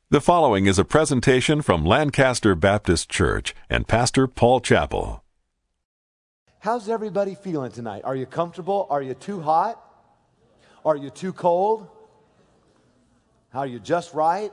The following is a presentation from Lancaster Baptist Church and Pastor Paul Chappell. How's everybody feeling tonight? Are you comfortable? Are you too hot? Are you too cold? Are you just right?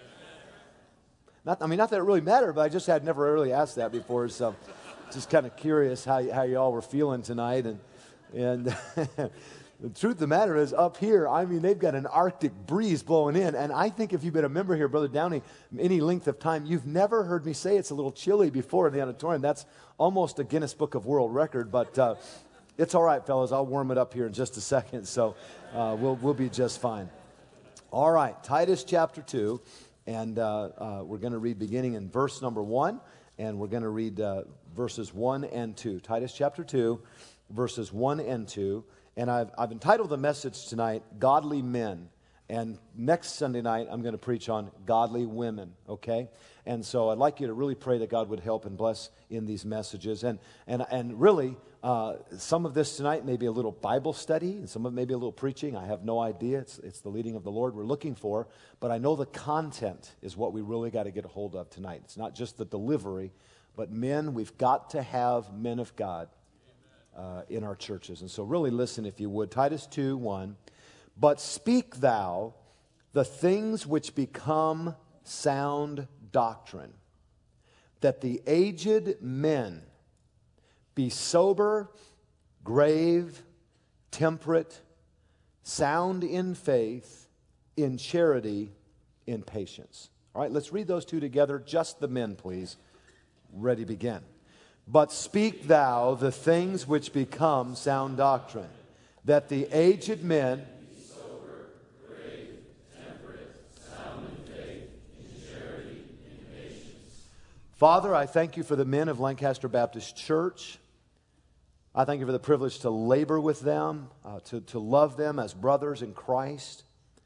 Not that it really mattered, but I just had never really asked that before, so just kind of curious how y'all were feeling tonight. And the truth of the matter is, up here, they've got an Arctic breeze blowing in, and I think if you've been a member here, Brother Downey, any length of time, you've never heard me say it's a little chilly before in the auditorium. That's almost a Guinness Book of World Record, but it's all right, fellas. I'll warm it up here in just a second, so we'll be just fine. All right, Titus chapter 2, and we're going to read beginning in verse number 1, and we're going to read verses 1 and 2. Titus chapter 2, verses 1 and 2. And I've entitled the message tonight, Godly Men. And next Sunday night, I'm going to preach on godly women, okay? And so I'd like you to really pray that God would help and bless in these messages. And really, some of this tonight may be a little Bible study, and some of it may be a little preaching. I have no idea. It's the leading of the Lord we're looking for. But I know the content is what we really got to get a hold of tonight. It's not just the delivery, but men, we've got to have men of God in our churches. And so really listen, if you would. Titus 2:1. But speak thou the things which become sound doctrine, that the aged men be sober, grave, temperate, sound in faith, in charity, in patience. All right, let's read those two together. Just the men, please. Ready, begin. But speak thou the things which become sound doctrine, that the aged men be sober, grave, temperate, sound in faith, in charity, in patience. Father, I thank you for the men of Lancaster Baptist Church. I thank you for the privilege to labor with them, to love them as brothers in Christ,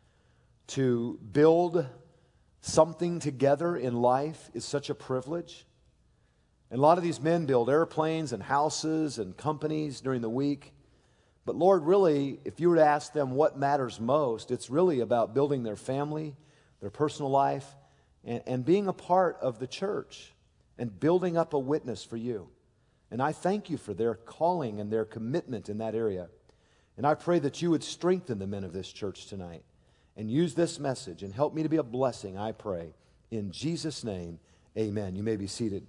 to build something together in life is such a privilege. And a lot of these men build airplanes and houses and companies during the week. But Lord, really, if you were to ask them what matters most, it's really about building their family, their personal life, and being a part of the church and building up a witness for you. And I thank you for their calling and their commitment in that area. And I pray that you would strengthen the men of this church tonight and use this message and help me to be a blessing, I pray. In Jesus' name, amen. You may be seated.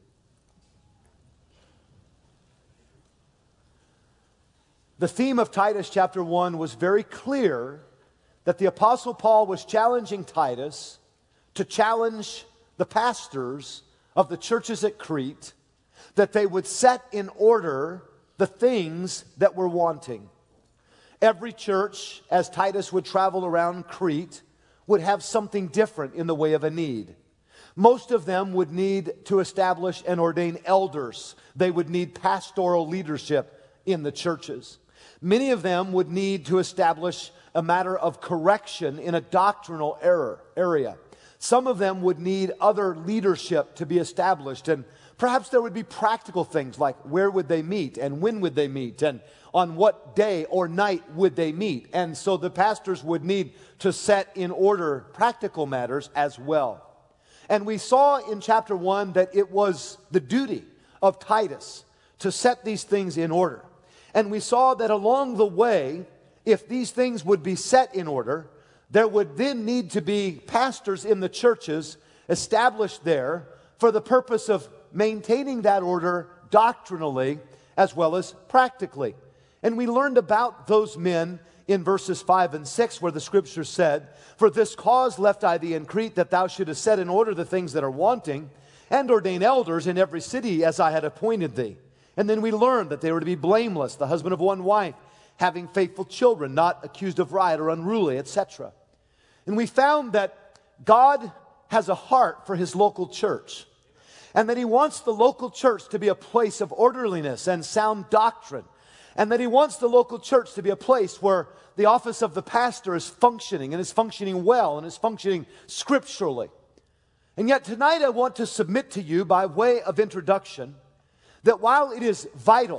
The theme of Titus chapter 1 was very clear that the Apostle Paul was challenging Titus to challenge the pastors of the churches at Crete that they would set in order the things that were wanting. Every church, as Titus would travel around Crete, would have something different in the way of a need. Most of them would need to establish and ordain elders. They would need pastoral leadership in the churches. Many of them would need to establish a matter of correction in a doctrinal area. Some of them would need other leadership to be established, and perhaps there would be practical things like where would they meet and when would they meet and on what day or night would they meet. And so the pastors would need to set in order practical matters as well. And we saw in chapter 1 that it was the duty of Titus to set these things in order. And we saw that along the way, if these things would be set in order, there would then need to be pastors in the churches established there for the purpose of maintaining that order doctrinally as well as practically. And we learned about those men in verses 5 and 6 where the scripture said, For this cause left I thee in Crete, that thou shouldest set in order the things that are wanting, and ordain elders in every city as I had appointed thee. And then we learned that they were to be blameless, the husband of one wife, having faithful children, not accused of riot or unruly, etc. And we found that God has a heart for his local church, and that he wants the local church to be a place of orderliness and sound doctrine, and that he wants the local church to be a place where the office of the pastor is functioning, and is functioning well, and is functioning scripturally. And yet tonight I want to submit to you by way of introduction that while it is vital,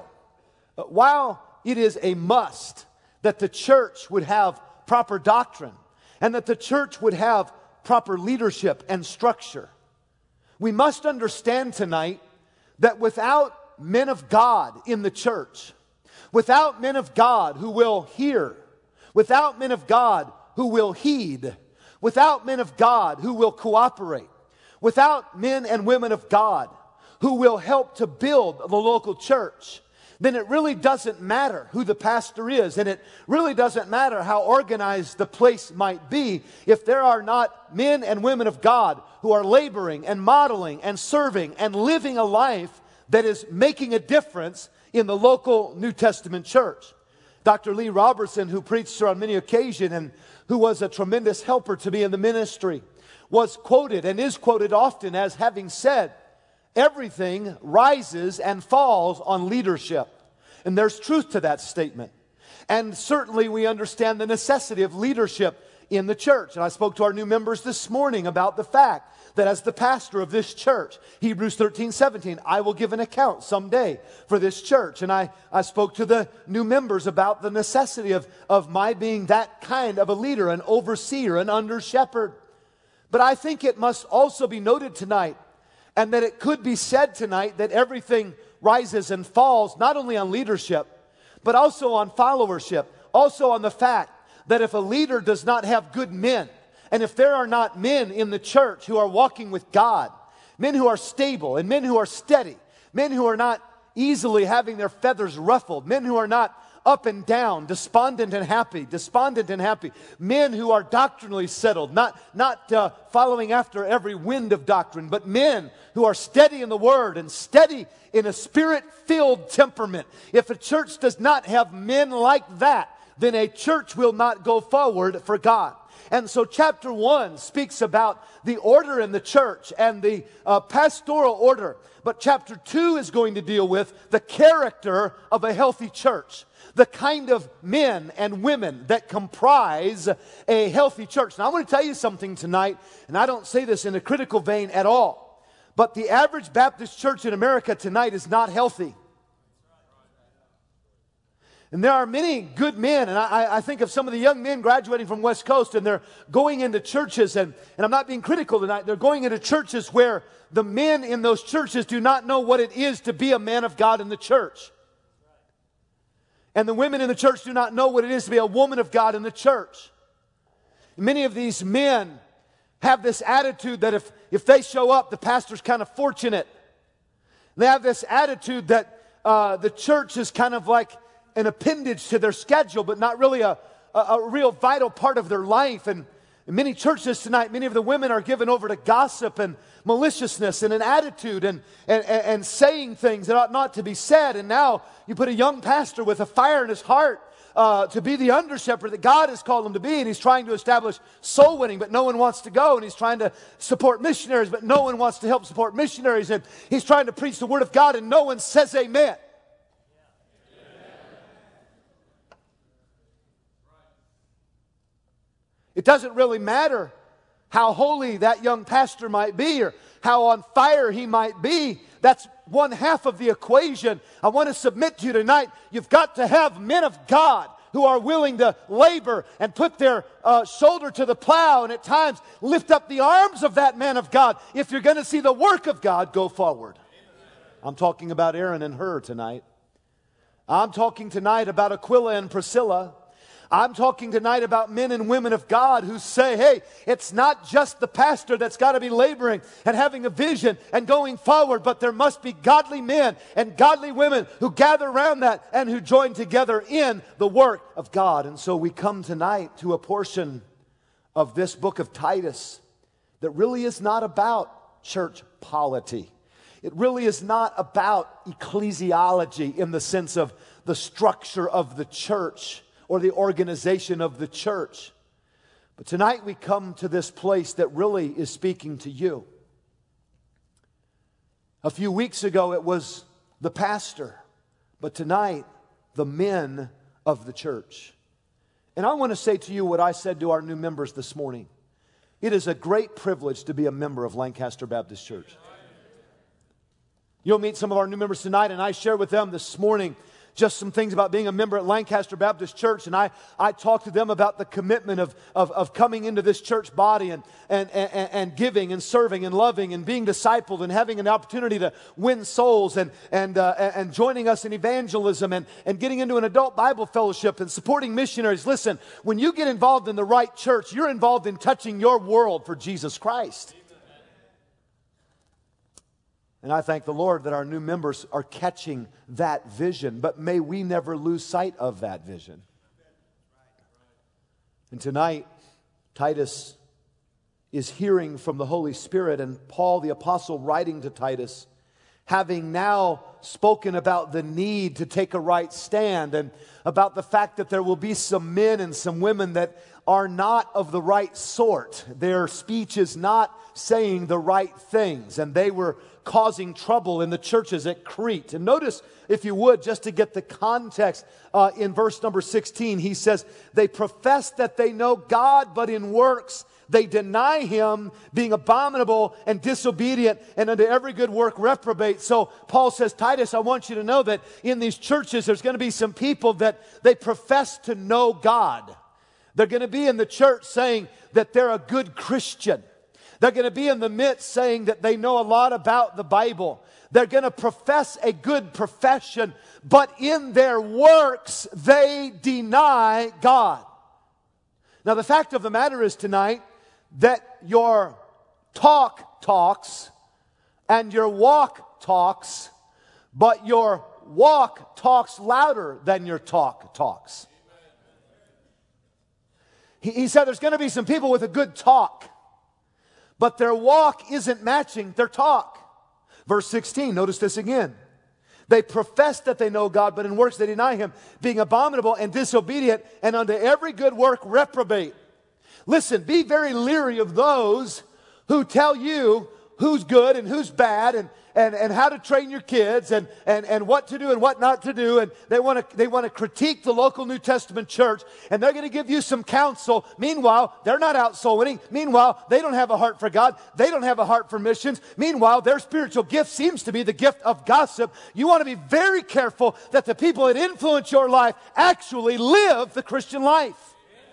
while it is a must that the church would have proper doctrine and that the church would have proper leadership and structure. We must understand tonight that without men of God in the church, without men of God who will hear, without men of God who will heed, without men of God who will cooperate, without men and women of God who will help to build the local church, then it really doesn't matter who the pastor is, and it really doesn't matter how organized the place might be if there are not men and women of God who are laboring and modeling and serving and living a life that is making a difference in the local New Testament church. Dr. Lee Robertson, who preached here on many occasions and who was a tremendous helper to me in the ministry, was quoted and is quoted often as having said, everything rises and falls on leadership. And there's truth to that statement. And certainly we understand the necessity of leadership in the church. And I spoke to our new members this morning about the fact that as the pastor of this church, Hebrews 13:17, I will give an account someday for this church. And I spoke to the new members about the necessity of my being that kind of a leader, an overseer, an under shepherd. But I think it must also be noted tonight, and that it could be said tonight, that everything rises and falls not only on leadership, but also on followership, also on the fact that if a leader does not have good men, and if there are not men in the church who are walking with God, men who are stable and men who are steady, men who are not easily having their feathers ruffled, men who are not up and down, despondent and happy, men who are doctrinally settled, not following after every wind of doctrine, but men who are steady in the Word and steady in a Spirit-filled temperament. If a church does not have men like that, then a church will not go forward for God. And so chapter 1 speaks about the order in the church and the pastoral order. But chapter 2 is going to deal with the character of a healthy church, the kind of men and women that comprise a healthy church. Now I want to tell you something tonight, and I don't say this in a critical vein at all, but the average Baptist church in America tonight is not healthy. And there are many good men, and I think of some of the young men graduating from West Coast, and they're going into churches, and I'm not being critical tonight, they're going into churches where the men in those churches do not know what it is to be a man of God in the church. And the women in the church do not know what it is to be a woman of God in the church. Many of these men have this attitude that if they show up, the pastor's kind of fortunate. They have this attitude that the church is kind of like an appendage to their schedule, but not really a real vital part of their life. And in many churches tonight, many of the women are given over to gossip and maliciousness and an attitude and saying things that ought not to be said. And now you put a young pastor with a fire in his heart to be the under shepherd that God has called him to be, and he's trying to establish soul winning, but no one wants to go, and he's trying to support missionaries, but no one wants to help support missionaries, and he's trying to preach the Word of God, and no one says amen. It doesn't really matter how holy that young pastor might be or how on fire he might be. That's one half of the equation. I want to submit to you tonight, you've got to have men of God who are willing to labor and put their shoulder to the plow and at times lift up the arms of that man of God if you're going to see the work of God go forward. I'm talking about Aaron and Hur tonight. I'm talking tonight about Aquila and Priscilla. I'm talking tonight about men and women of God who say, hey, it's not just the pastor that's got to be laboring and having a vision and going forward, but there must be godly men and godly women who gather around that and who join together in the work of God. And so we come tonight to a portion of this book of Titus that really is not about church polity. It really is not about ecclesiology in the sense of the structure of the church or the organization of the church. But tonight we come to this place that really is speaking to you. A few weeks ago it was the pastor, but tonight the men of the church. And I want to say to you what I said to our new members this morning. It is a great privilege to be a member of Lancaster Baptist Church. You'll meet some of our new members tonight, and I shared with them this morning just some things about being a member at Lancaster Baptist Church, and I talked to them about the commitment of coming into this church body and giving and serving and loving and being discipled and having an opportunity to win souls and joining us in evangelism and getting into an adult Bible fellowship and supporting missionaries. Listen, when you get involved in the right church, you're involved in touching your world for Jesus Christ. And I thank the Lord that our new members are catching that vision, but may we never lose sight of that vision. And tonight, Titus is hearing from the Holy Spirit, and Paul the Apostle writing to Titus, having now spoken about the need to take a right stand and about the fact that there will be some men and some women that are not of the right sort. Their speech is not saying the right things, and they were causing trouble in the churches at Crete. And notice, if you would, just to get the context, in verse number 16, he says, they profess that they know God, but in works they deny Him, being abominable and disobedient, and unto every good work reprobate. So Paul says, Titus, I want you to know that in these churches there's going to be some people that they profess to know God. They're going to be in the church saying that they're a good Christian. They're going to be in the midst saying that they know a lot about the Bible. They're going to profess a good profession, but in their works they deny God. Now the fact of the matter is tonight that your talk talks and your walk talks, but your walk talks louder than your talk talks. He said there's going to be some people with a good talk, but their walk isn't matching their talk. Verse 16, notice this again. They profess that they know God, but in works they deny Him, being abominable and disobedient, and unto every good work reprobate. Listen, be very leery of those who tell you who's good and who's bad and how to train your kids and what to do and what not to do. And they want to critique the local New Testament church, and they're going to give you some counsel. Meanwhile, they're not out soul winning. Meanwhile, they don't have a heart for God. They don't have a heart for missions. Meanwhile, their spiritual gift seems to be the gift of gossip. You want to be very careful that the people that influence your life actually live the Christian life.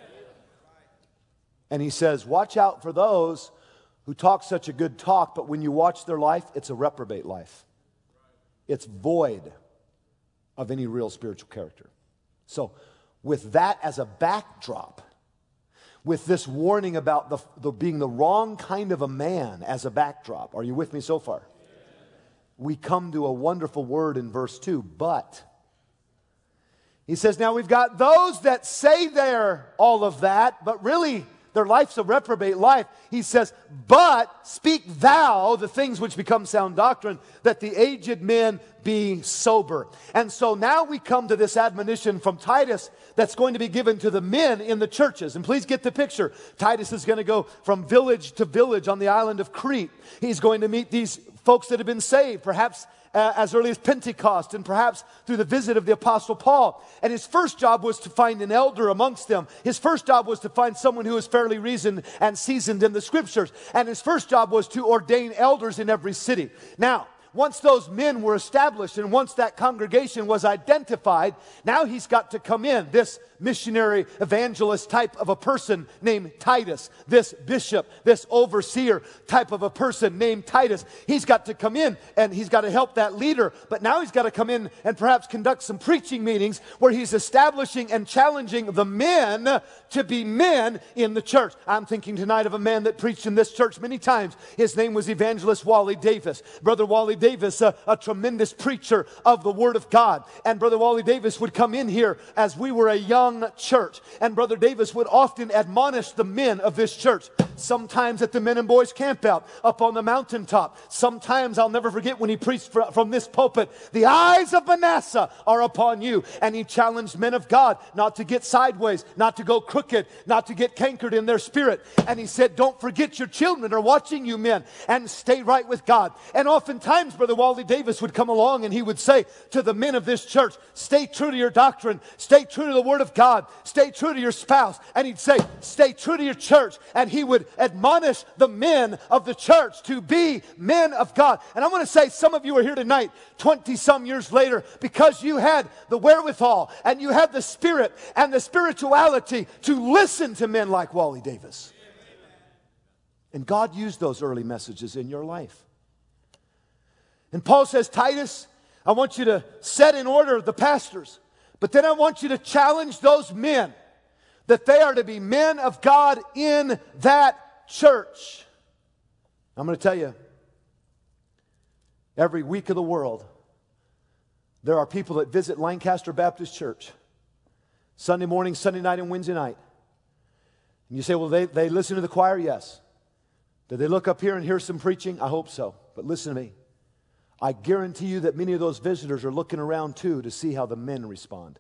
And he says, watch out for those who talk such a good talk, but when you watch their life, it's a reprobate life. It's void of any real spiritual character. So, with that as a backdrop, with this warning about the being the wrong kind of a man as a backdrop, are you with me so far? We come to a wonderful word in verse 2, but. He says, now we've got those that say they're all of that, but really their life's a reprobate life. He says, but speak thou the things which become sound doctrine, that the aged men be sober. And so now we come to this admonition from Titus that's going to be given to the men in the churches. And please get the picture. Titus is going to go from village to village on the island of Crete. He's going to meet these folks that have been saved, perhaps as early as Pentecost, and perhaps through the visit of the Apostle Paul. And his first job was to find an elder amongst them. His first job was to find someone who was fairly reasoned and seasoned in the Scriptures. And his first job was to ordain elders in every city. Now, once those men were established and once that congregation was identified, now he's got to come in, this missionary evangelist type of a person named Titus, this bishop, this overseer type of a person named Titus. He's got to come in and he's got to help that leader, but now he's got to come in and perhaps conduct some preaching meetings where he's establishing and challenging the men to be men in the church. I'm thinking tonight of a man that preached in this church many times. His name was Evangelist Wally Davis. Brother Wally Davis, a tremendous preacher of the Word of God. And Brother Wally Davis would come in here as we were a young church. And Brother Davis would often admonish the men of this church. Sometimes at the men and boys camp out up on the mountaintop. Sometimes I'll never forget when he preached from this pulpit, the eyes of Manasseh are upon you. And he challenged men of God not to get sideways, not to go crooked, not to get cankered in their spirit. And he said, don't forget your children are watching you men, and stay right with God. And oftentimes times Brother Wally Davis would come along and he would say to the men of this church, stay true to your doctrine, stay true to the Word of God, stay true to your spouse. And he'd say, stay true to your church. And he would admonish the men of the church to be men of God. And I want to say, some of you are here tonight, 20-some years later, because you had the wherewithal and you had the spirit and the spirituality to listen to men like Wally Davis. And God used those early messages in your life. And Paul says, Titus, I want you to set in order the pastors, but then I want you to challenge those men that they are to be men of God in that church. I'm going to tell you, every week of the world, there are people that visit Lancaster Baptist Church Sunday morning, Sunday night, and Wednesday night. And you say, well, they listen to the choir? Yes. Did they look up here and hear some preaching? I hope so. But listen to me. I guarantee you that many of those visitors are looking around too to see how the men respond.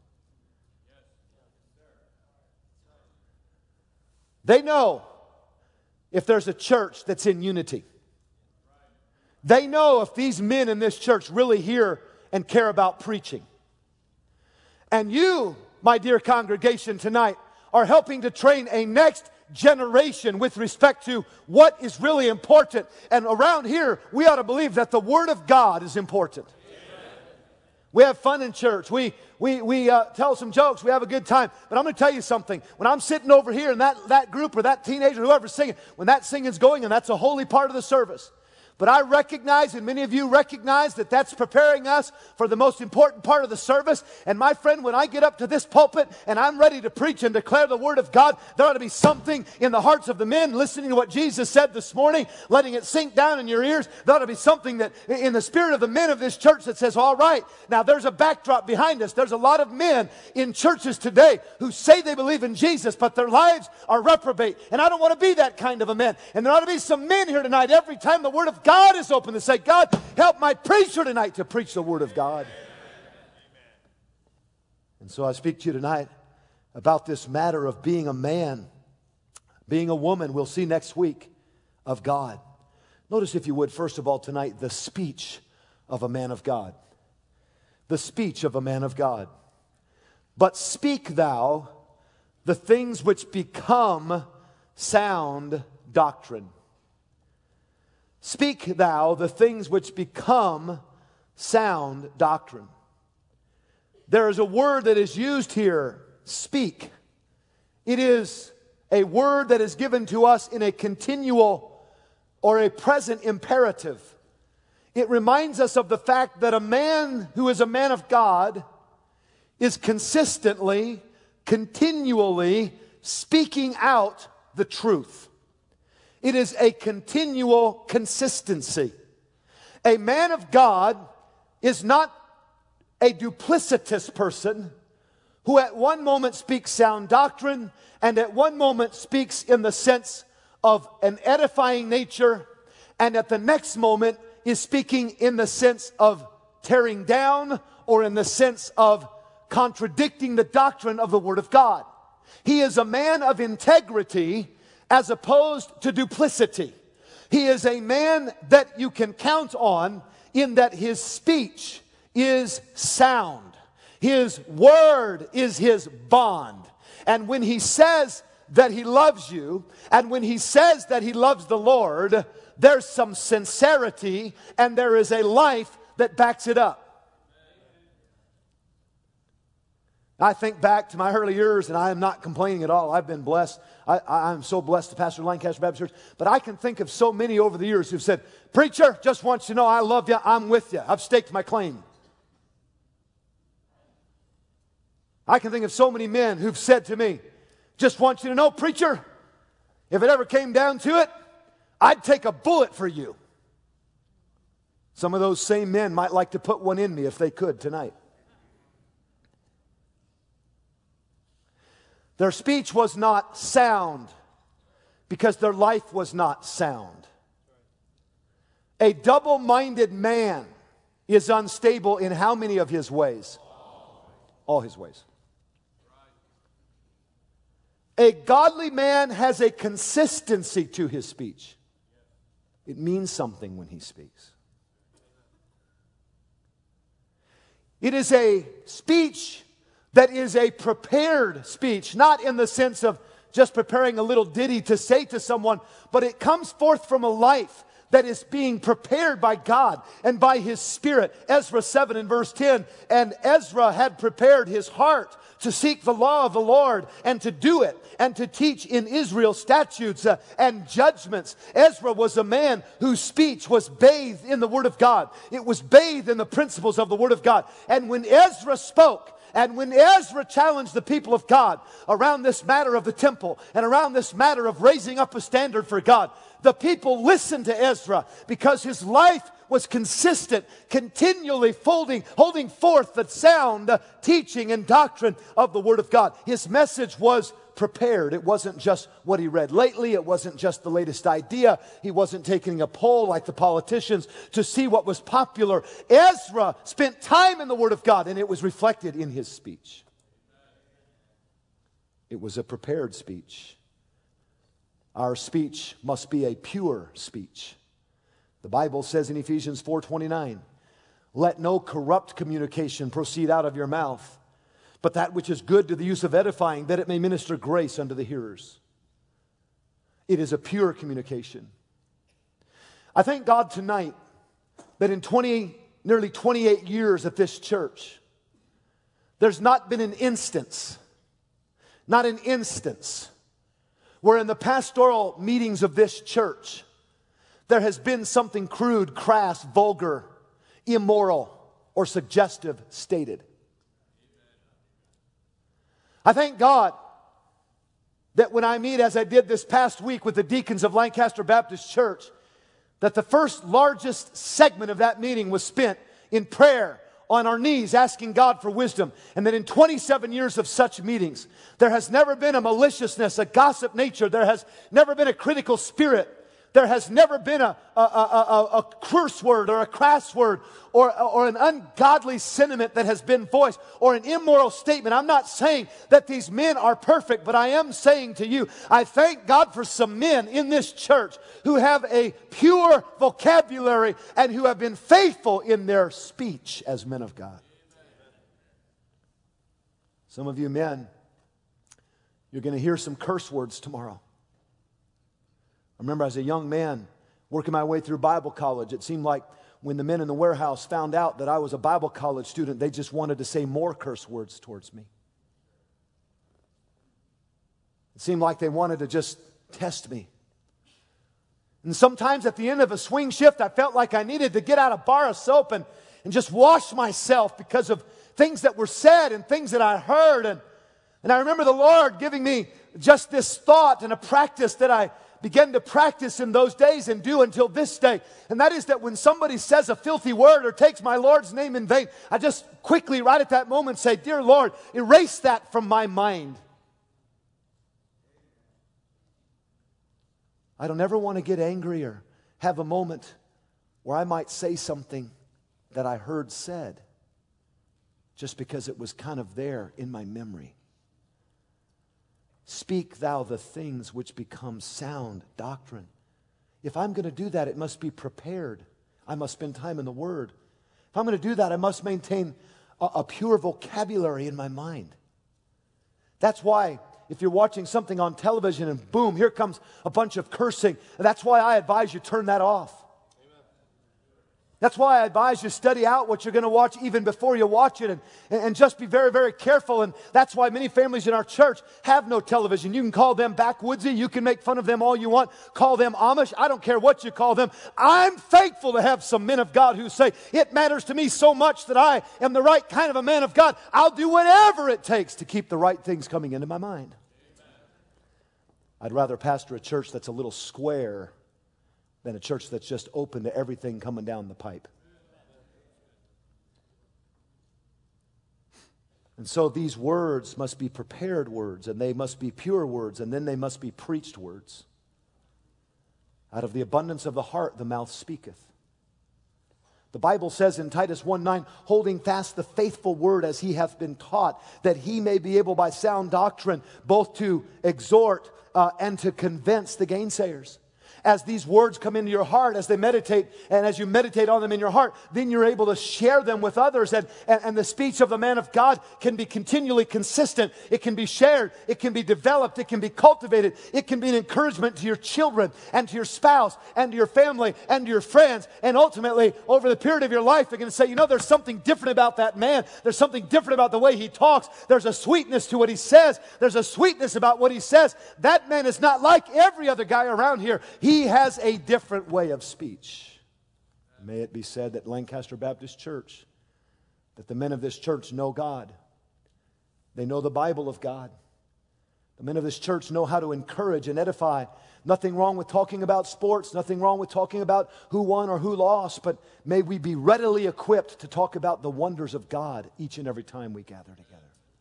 They know if there's a church that's in unity. They know if these men in this church really hear and care about preaching. And you, my dear congregation, tonight are helping to train a next generation with respect to what is really important. And around here, we ought to believe that the Word of God is important. We have fun in church. We tell some jokes. We have a good time. But I'm going to tell you something. When I'm sitting over here and that group or that teenager, whoever's singing, when that singing's going, and that's a holy part of the service. But I recognize, and many of you recognize, that that's preparing us for the most important part of the service. And my friend, when I get up to this pulpit and I'm ready to preach and declare the Word of God, there ought to be something in the hearts of the men listening to what Jesus said this morning, letting it sink down in your ears. There ought to be something that in the spirit of the men of this church that says, all right, now there's a backdrop behind us. There's a lot of men in churches today who say they believe in Jesus, but their lives are reprobate. And I don't want to be that kind of a man. And there ought to be some men here tonight, every time the Word of God is open, to say, God, help my preacher tonight to preach the Word of God. And so I speak to you tonight about this matter of being a man, being a woman, we'll see next week, of God. Notice, if you would, first of all tonight, the speech of a man of God. The speech of a man of God. But speak thou the things which become sound doctrine. Speak thou the things which become sound doctrine. There is a word that is used here, speak. It is a word that is given to us in a continual or a present imperative. It reminds us of the fact that a man who is a man of God is consistently, continually speaking out the truth. It is a continual consistency. A man of God is not a duplicitous person who at one moment speaks sound doctrine and at one moment speaks in the sense of an edifying nature, and at the next moment is speaking in the sense of tearing down or in the sense of contradicting the doctrine of the Word of God. He is a man of integrity as opposed to duplicity. He is a man that you can count on in that his speech is sound. His word is his bond. And when he says that he loves you, and when he says that he loves the Lord, there's some sincerity and there is a life that backs it up. I think back to my early years, and I am not complaining at all. I've been blessed. I'm so blessed to pastor Lancaster Baptist Church. But I can think of so many over the years who've said, preacher, just want you to know I love you. I'm with you. I've staked my claim. I can think of so many men who've said to me, just want you to know, preacher, if it ever came down to it, I'd take a bullet for you. Some of those same men might like to put one in me if they could tonight. Their speech was not sound because their life was not sound. A double-minded man is unstable in how many of his ways? All his ways. A godly man has a consistency to his speech. It means something when he speaks. It is a speech that is a prepared speech, not in the sense of just preparing a little ditty to say to someone, but it comes forth from a life that is being prepared by God and by His Spirit. Ezra 7 and verse 10, and Ezra had prepared his heart to seek the law of the Lord and to do it and to teach in Israel statutes and judgments. Ezra was a man whose speech was bathed in the Word of God. It was bathed in the principles of the Word of God. And when Ezra spoke, and when Ezra challenged the people of God around this matter of the temple and around this matter of raising up a standard for God, the people listened to Ezra because his life was consistent, continually holding forth the sound teaching and doctrine of the Word of God. His message was prepared. It wasn't just what he read lately. It wasn't just the latest idea. He wasn't taking a poll like the politicians to see what was popular. Ezra spent time in the Word of God, and it was reflected in his speech. It was a prepared speech. Our speech must be a pure speech. The Bible says in Ephesians 4:29, let no corrupt communication proceed out of your mouth, but that which is good to the use of edifying, that it may minister grace unto the hearers. It is a pure communication. I thank God tonight that in nearly 28 years at this church, there's not been an instance, where in the pastoral meetings of this church, there has been something crude, crass, vulgar, immoral, or suggestive stated. I thank God that when I meet, as I did this past week with the deacons of Lancaster Baptist Church, that the first largest segment of that meeting was spent in prayer, on our knees, asking God for wisdom. And that in 27 years of such meetings, there has never been a maliciousness, a gossip nature. There has never been a critical spirit. There has never been a curse word or a crass word or an ungodly sentiment that has been voiced or an immoral statement. I'm not saying that these men are perfect, but I am saying to you, I thank God for some men in this church who have a pure vocabulary and who have been faithful in their speech as men of God. Some of you men, you're going to hear some curse words tomorrow. I remember as a young man working my way through Bible college, it seemed like when the men in the warehouse found out that I was a Bible college student, they just wanted to say more curse words towards me. It seemed like they wanted to just test me. And sometimes at the end of a swing shift, I felt like I needed to get out a bar of soap and just wash myself because of things that were said and things that I heard. And I remember the Lord giving me just this thought and a practice that I began to practice in those days and do until this day. And that is that when somebody says a filthy word or takes my Lord's name in vain, I just quickly, right at that moment, say, "Dear Lord, erase that from my mind." I don't ever want to get angry or have a moment where I might say something that I heard said just because it was kind of there in my memory. Speak thou the things which become sound doctrine. If I'm going to do that, it must be prepared. I must spend time in the Word. If I'm going to do that, I must maintain a pure vocabulary in my mind. That's why if you're watching something on television and boom, here comes a bunch of cursing, that's why I advise you turn that off. That's why I advise you study out what you're going to watch even before you watch it and just be very, very careful. And that's why many families in our church have no television. You can call them backwoodsy. You can make fun of them all you want. Call them Amish. I don't care what you call them. I'm thankful to have some men of God who say, it matters to me so much that I am the right kind of a man of God. I'll do whatever it takes to keep the right things coming into my mind. I'd rather pastor a church that's a little square than a church that's just open to everything coming down the pipe. And so these words must be prepared words, and they must be pure words, and then they must be preached words. Out of the abundance of the heart, the mouth speaketh. The Bible says in Titus 1:9, holding fast the faithful word as he hath been taught, that he may be able by sound doctrine both to exhort and to convince the gainsayers. as these words come into your heart, as they meditate, and as you meditate on them in your heart, then you're able to share them with others. And the speech of the man of God can be continually consistent. It can be shared. It can be developed. It can be cultivated. It can be an encouragement to your children and to your spouse and to your family and to your friends. And ultimately, over the period of your life, they're going to say, you know, there's something different about that man. There's something different about the way he talks. There's a sweetness to what he says. There's a sweetness about what he says. That man is not like every other guy around here. He has a different way of speech. May it be said that Lancaster Baptist Church, that the men of this church know God. They know the Bible of God. The men of this church know how to encourage and edify. Nothing wrong with talking about sports. Nothing wrong with talking about who won or who lost. But may we be readily equipped to talk about the wonders of God each and every time we gather together.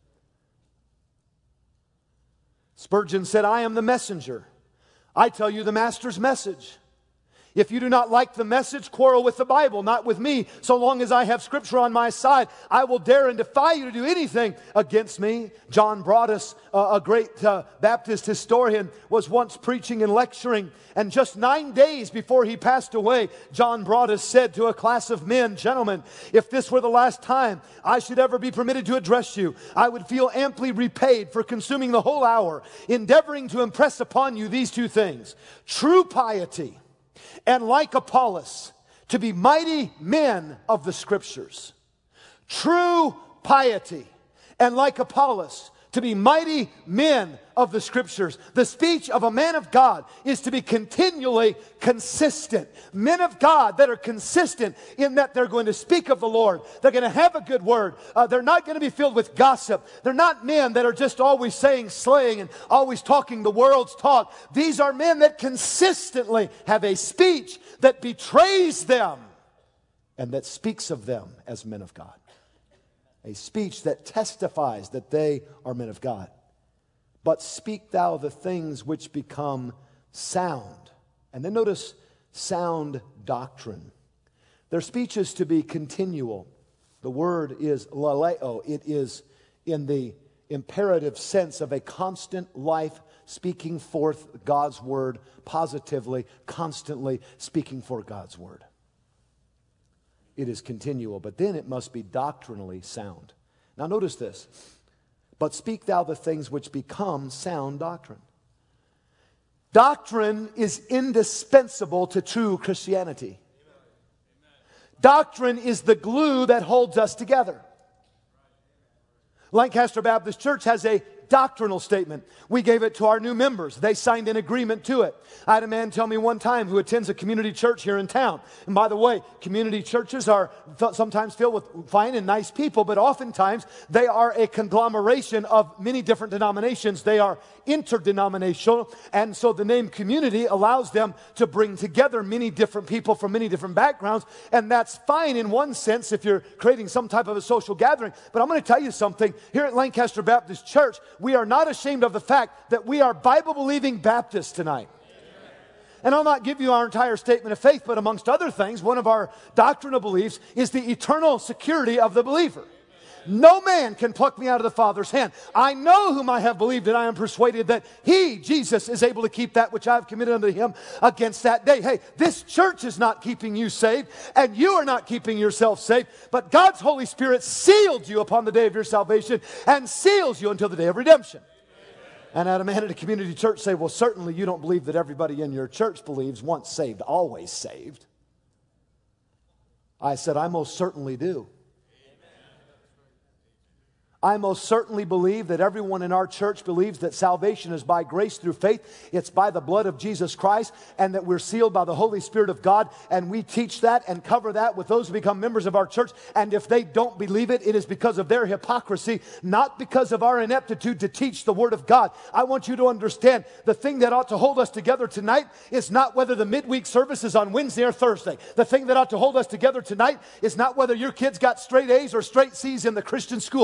Spurgeon said, I am the messenger. I tell you the master's message. If you do not like the message, quarrel with the Bible, not with me. So long as I have Scripture on my side, I will dare and defy you to do anything against me. John Broadus, a great Baptist historian, was once preaching and lecturing. And just 9 days before he passed away, John Broadus said to a class of men, gentlemen, if this were the last time I should ever be permitted to address you, I would feel amply repaid for consuming the whole hour, endeavoring to impress upon you these two things: true piety, and like Apollos, to be mighty men of the Scriptures. True piety, and like Apollos, to be mighty men of the Scriptures. The speech of a man of God is to be continually consistent. Men of God that are consistent in that they're going to speak of the Lord. They're going to have a good word. They're not going to be filled with gossip. They're not men that are just always saying slang and always talking the world's talk. These are men that consistently have a speech that betrays them and that speaks of them as men of God. A speech that testifies that they are men of God. But speak thou the things which become sound. And then notice sound doctrine. Their speech is to be continual. The word is laleo. It is in the imperative sense of a constant life speaking forth God's word positively, constantly speaking forth God's word. It is continual, but then it must be doctrinally sound. Now notice this. But speak thou the things which become sound doctrine. Doctrine is indispensable to true Christianity. Doctrine is the glue that holds us together. Lancaster Baptist Church has a doctrinal statement. We gave it to our new members. They signed an agreement to it. I had a man tell me one time who attends a community church here in town. And by the way, community churches are sometimes filled with fine and nice people, but oftentimes they are a conglomeration of many different denominations. They are interdenominational, and so the name community allows them to bring together many different people from many different backgrounds, and that's fine in one sense if you're creating some type of a social gathering. But I'm going to tell you something. Here at Lancaster Baptist Church, we are not ashamed of the fact that we are Bible-believing Baptists tonight. And I'll not give you our entire statement of faith, but amongst other things, one of our doctrinal beliefs is the eternal security of the believer. No man can pluck me out of the Father's hand. I know whom I have believed, and I am persuaded that He, Jesus, is able to keep that which I have committed unto Him against that day. Hey, this church is not keeping you saved, and you are not keeping yourself saved, but God's Holy Spirit sealed you upon the day of your salvation and seals you until the day of redemption. And I had a man at a community church say, well, certainly you don't believe that everybody in your church believes once saved, always saved. I said, I most certainly do. I most certainly believe that everyone in our church believes that salvation is by grace through faith. It's by the blood of Jesus Christ, and that we're sealed by the Holy Spirit of God. And we teach that and cover that with those who become members of our church. And if they don't believe it, it is because of their hypocrisy, not because of our ineptitude to teach the Word of God. I want you to understand the thing that ought to hold us together tonight is not whether the midweek service is on Wednesday or Thursday. The thing that ought to hold us together tonight is not whether your kids got straight A's or straight C's in the Christian school.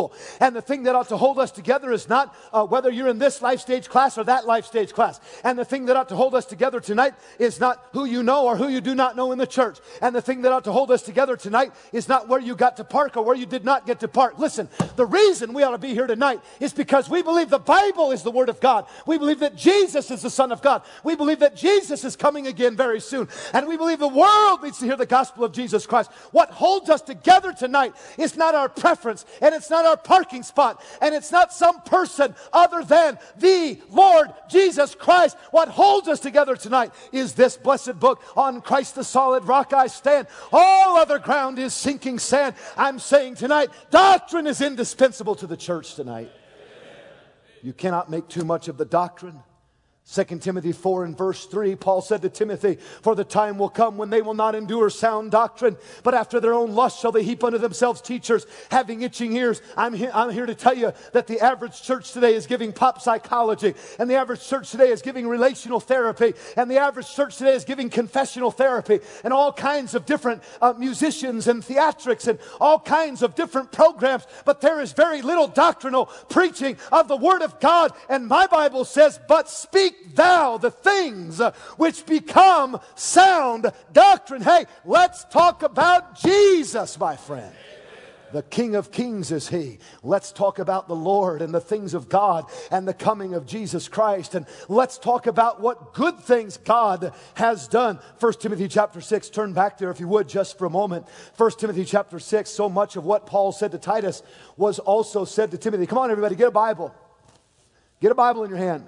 And the thing that ought to hold us together is not whether you're in this life stage class or that life stage class. And the thing that ought to hold us together tonight is not who you know or who you do not know in the church. And the thing that ought to hold us together tonight is not where you got to park or where you did not get to park. Listen, the reason we ought to be here tonight is because we believe the Bible is the Word of God. We believe that Jesus is the Son of God. We believe that Jesus is coming again very soon. And we believe the world needs to hear the gospel of Jesus Christ. What holds us together tonight is not our preference, and it's not our parking spot, and it's not some person other than the Lord Jesus Christ. What holds us together tonight is this blessed book, On Christ the solid rock I stand. All other ground is sinking sand. I'm saying tonight, doctrine is indispensable to the church tonight. You cannot make too much of the doctrine. 2 Timothy 4 and verse 3, Paul said to Timothy, for the time will come when they will not endure sound doctrine, but after their own lust shall they heap unto themselves teachers, having itching ears. I'm here to tell you that the average church today is giving pop psychology, and the average church today is giving relational therapy, and the average church today is giving confessional therapy, and all kinds of different musicians and theatrics, and all kinds of different programs, but there is very little doctrinal preaching of the Word of God. And my Bible says, but speak thou the things which become sound doctrine. Hey, let's talk about Jesus, my friend. The King of Kings is He. Let's talk about the Lord and the things of God and the coming of Jesus Christ. And let's talk about what good things God has done. 1 Timothy chapter 6, turn back there if you would just for a moment. 1 Timothy chapter 6, so much of what Paul said to Titus was also said to Timothy. Come on, everybody, get a Bible. Get a Bible in your hand.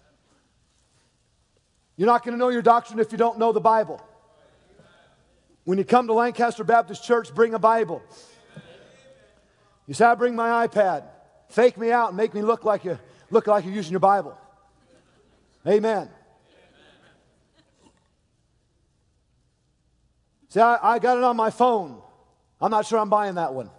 You're not going to know your doctrine if you don't know the Bible. When you come to Lancaster Baptist Church, bring a Bible. You say, I bring my iPad. Fake me out and make me look like you're using your Bible. Amen. See, I got it on my phone. I'm not sure I'm buying that one.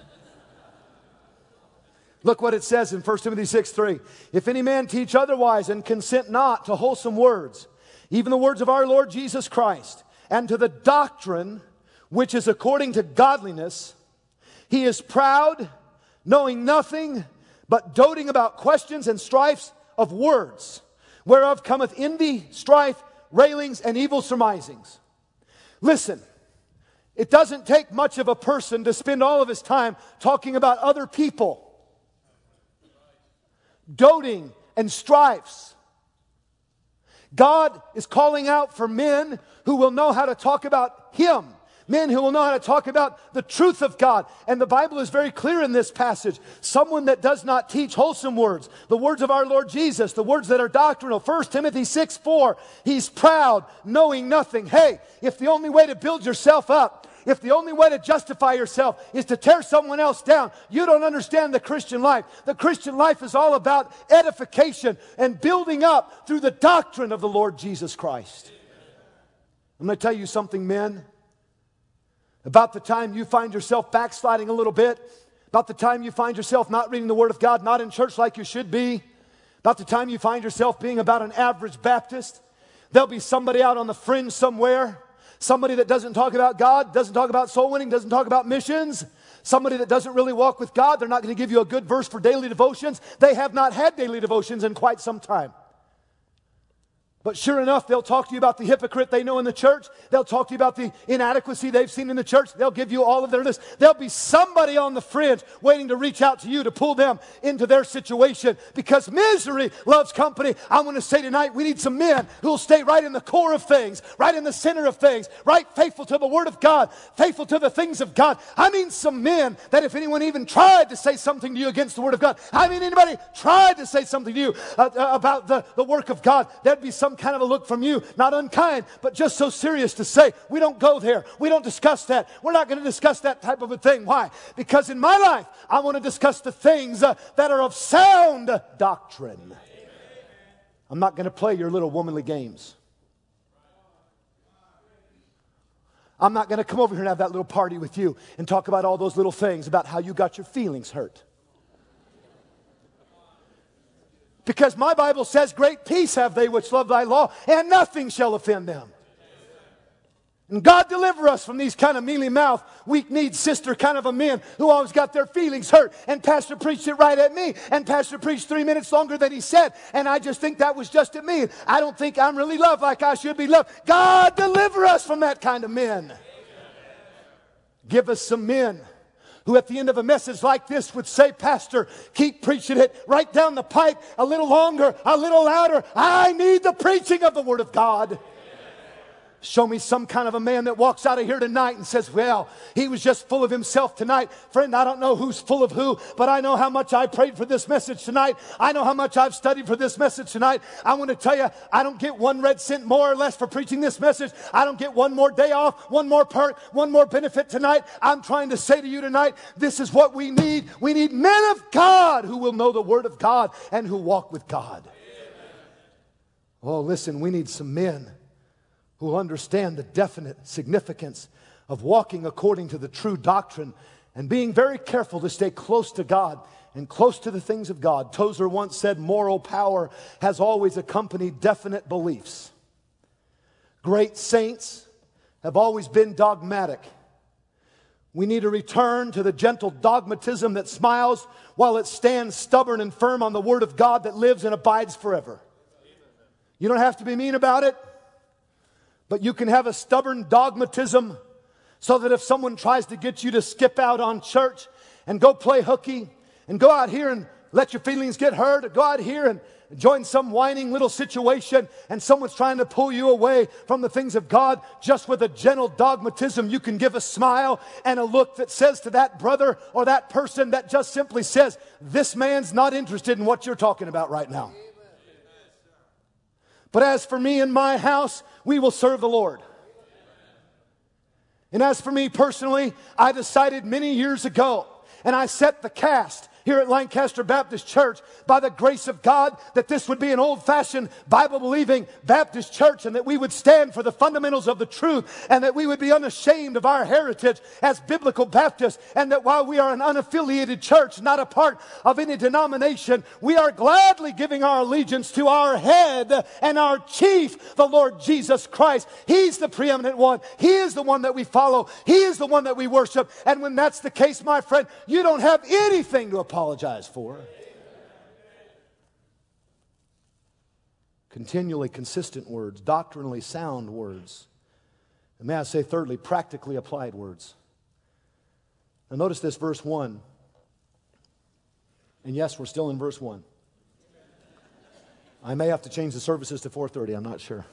Look what it says in 1 Timothy 6:3. If any man teach otherwise and consent not to wholesome words, even the words of our Lord Jesus Christ, and to the doctrine which is according to godliness, he is proud, knowing nothing, but doting about questions and strifes of words, whereof cometh envy, strife, railings, and evil surmisings. Listen, it doesn't take much of a person to spend all of his time talking about other people. Doting and strifes. God is calling out for men who will know how to talk about Him. Men who will know how to talk about the truth of God. And the Bible is very clear in this passage. Someone that does not teach wholesome words, the words of our Lord Jesus, the words that are doctrinal. 1 Timothy 6:4, he's proud, knowing nothing. Hey, if the only way to build yourself up, if the only way to justify yourself is to tear someone else down, you don't understand the Christian life. The Christian life is all about edification and building up through the doctrine of the Lord Jesus Christ. I'm going to tell you something, men. About the time you find yourself backsliding a little bit, about the time you find yourself not reading the Word of God, not in church like you should be, about the time you find yourself being about an average Baptist, there'll be somebody out on the fringe somewhere. Somebody that doesn't talk about God, doesn't talk about soul winning, doesn't talk about missions. Somebody that doesn't really walk with God. They're not going to give you a good verse for daily devotions. They have not had daily devotions in quite some time. But sure enough, they'll talk to you about the hypocrite they know in the church. They'll talk to you about the inadequacy they've seen in the church. They'll give you all of their list. There'll be somebody on the fringe waiting to reach out to you to pull them into their situation because misery loves company. I want to say tonight, we need some men who will stay right in the core of things, right in the center of things, right faithful to the Word of God, faithful to the things of God. I mean some men that if anyone even tried to say something to you against the Word of God, I mean anybody tried to say something to you about the work of God, there'd be some kind of a look from you, not unkind, but just so serious to say, we don't go there. We don't discuss that. We're not going to discuss that type of a thing. Why? Because in my life, I want to discuss the things that are of sound doctrine. I'm not going to play your little womanly games. I'm not going to come over here and have that little party with you and talk about all those little things about how you got your feelings hurt. Because my Bible says, great peace have they which love thy law, and nothing shall offend them. And God deliver us from these kind of mealy-mouthed, weak-kneed sister kind of a men who always got their feelings hurt. And pastor preached it right at me. And pastor preached 3 minutes longer than he said. And I just think that was just at me. I don't think I'm really loved like I should be loved. God deliver us from that kind of men. Give us some men who at the end of a message like this would say, Pastor, keep preaching it right down the pipe, a little longer, a little louder. I need the preaching of the Word of God. Show me some kind of a man that walks out of here tonight and says, well, he was just full of himself tonight. Friend, I don't know who's full of who, but I know how much I prayed for this message tonight. I know how much I've studied for this message tonight. I want to tell you, I don't get 1 red cent more or less for preaching this message. I don't get 1 more day off, 1 more perk, 1 more benefit tonight. I'm trying to say to you tonight, this is what we need. We need men of God who will know the Word of God and who walk with God. Oh, listen, we need some men who understand the definite significance of walking according to the true doctrine and being very careful to stay close to God and close to the things of God. Tozer once said, moral power has always accompanied definite beliefs. Great saints have always been dogmatic. We need to return to the gentle dogmatism that smiles while it stands stubborn and firm on the Word of God that lives and abides forever. You don't have to be mean about it. But you can have a stubborn dogmatism so that if someone tries to get you to skip out on church and go play hooky and go out here and let your feelings get hurt, or go out here and join some whining little situation and someone's trying to pull you away from the things of God, just with a gentle dogmatism, you can give a smile and a look that says to that brother or that person that just simply says, this man's not interested in what you're talking about right now. But as for me and my house, we will serve the Lord. And as for me personally, I decided many years ago, and I set the cast here at Lancaster Baptist Church by the grace of God that this would be an old-fashioned Bible-believing Baptist church, and that we would stand for the fundamentals of the truth, and that we would be unashamed of our heritage as biblical Baptists, and that while we are an unaffiliated church, not a part of any denomination, we are gladly giving our allegiance to our head and our chief, the Lord Jesus Christ. He's the preeminent one. He is the one that we follow. He is the one that we worship. And when that's the case, my friend, you don't have anything to apologize for. Continually consistent words, doctrinally sound words. And may I say thirdly, practically applied words. Now notice this, verse 1. And yes, we're still in verse 1. I may have to change the services to 4:30, I'm not sure.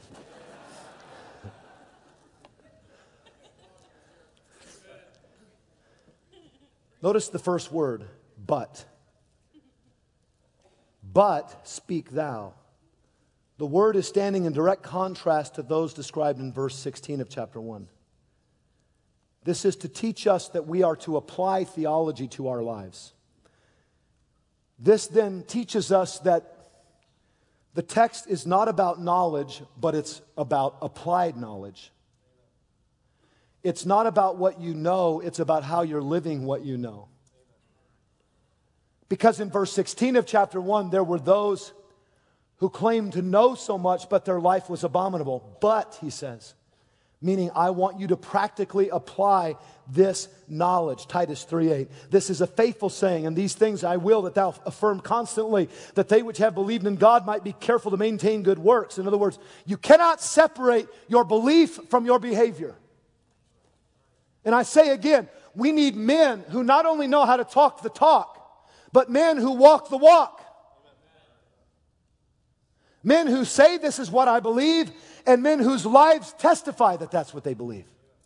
Notice the first word, but. But speak thou. The word is standing in direct contrast to those described in verse 16 of chapter 1. This is to teach us that we are to apply theology to our lives. This then teaches us that the text is not about knowledge, but it's about applied knowledge. It's not about what you know, it's about how you're living what you know. Because in verse 16 of chapter 1, there were those who claimed to know so much, but their life was abominable. But, he says, meaning I want you to practically apply this knowledge. Titus 3:8. This is a faithful saying, and these things I will that thou affirm constantly, that they which have believed in God might be careful to maintain good works. In other words, you cannot separate your belief from your behavior. And I say again, we need men who not only know how to talk the talk, but men who walk the walk. Men who say this is what I believe, and men whose lives testify that that's what they believe.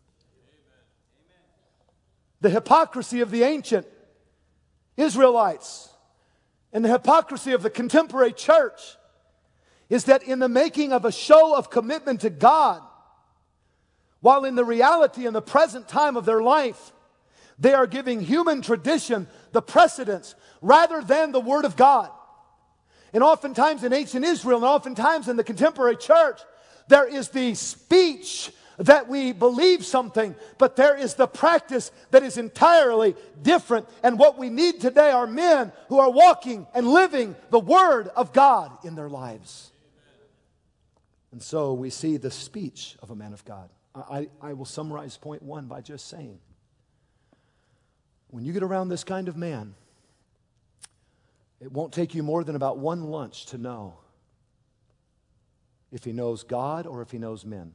The hypocrisy of the ancient Israelites and the hypocrisy of the contemporary church is that in the making of a show of commitment to God, while in the reality in the present time of their life, they are giving human tradition the precedence rather than the Word of God. And oftentimes in ancient Israel and oftentimes in the contemporary church, there is the speech that we believe something, but there is the practice that is entirely different. And what we need today are men who are walking and living the Word of God in their lives. And so we see the speech of a man of God. I will summarize point one by just saying, when you get around this kind of man, it won't take you more than about one lunch to know if he knows God or if he knows men.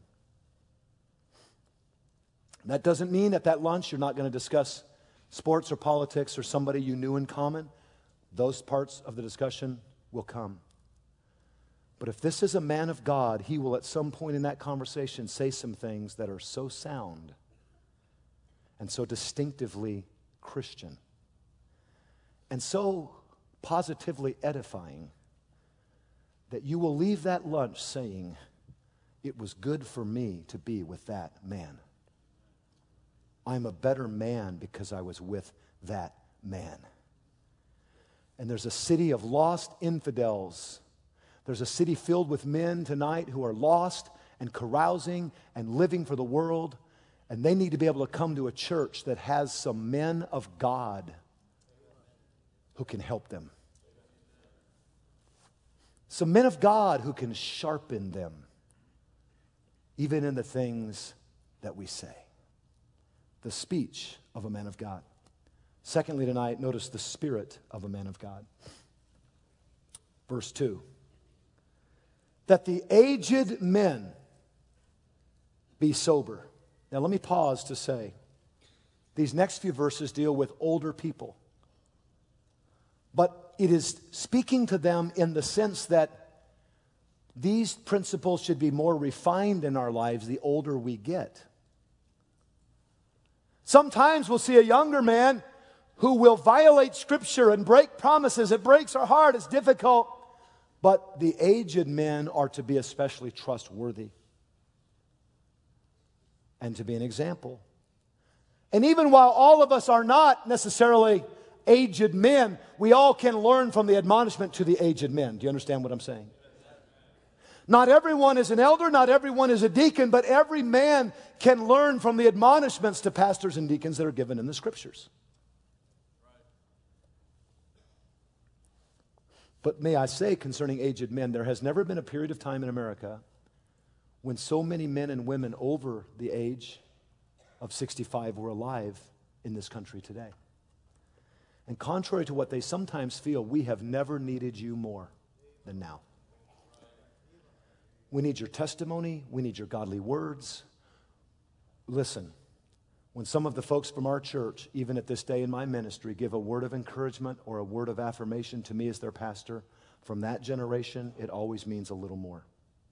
That doesn't mean at that lunch you're not going to discuss sports or politics or somebody you knew in common. Those parts of the discussion will come. But if this is a man of God, he will at some point in that conversation say some things that are so sound and so distinctively Christian and so positively edifying that you will leave that lunch saying, it was good for me to be with that man. I'm a better man because I was with that man. And there's a city of lost infidels. There's a city filled with men tonight who are lost and carousing and living for the world. And they need to be able to come to a church that has some men of God who can help them. Some men of God who can sharpen them, even in the things that we say. The speech of a man of God. Secondly tonight, notice the spirit of a man of God. Verse 2. That the aged men be sober. Now let me pause to say, these next few verses deal with older people. But it is speaking to them in the sense that these principles should be more refined in our lives the older we get. Sometimes we'll see a younger man who will violate Scripture and break promises. It breaks our heart. It's difficult. But the aged men are to be especially trustworthy and to be an example. And even while all of us are not necessarily aged men, we all can learn from the admonishment to the aged men. Do you understand what I'm saying? Not everyone is an elder, not everyone is a deacon, but every man can learn from the admonishments to pastors and deacons that are given in the Scriptures. But may I say concerning aged men, there has never been a period of time in America when so many men and women over the age of 65 were alive in this country today. And contrary to what they sometimes feel, we have never needed you more than now. We need your testimony. We need your godly words. Listen, when some of the folks from our church, even at this day in my ministry, give a word of encouragement or a word of affirmation to me as their pastor, from that generation, it always means a little more.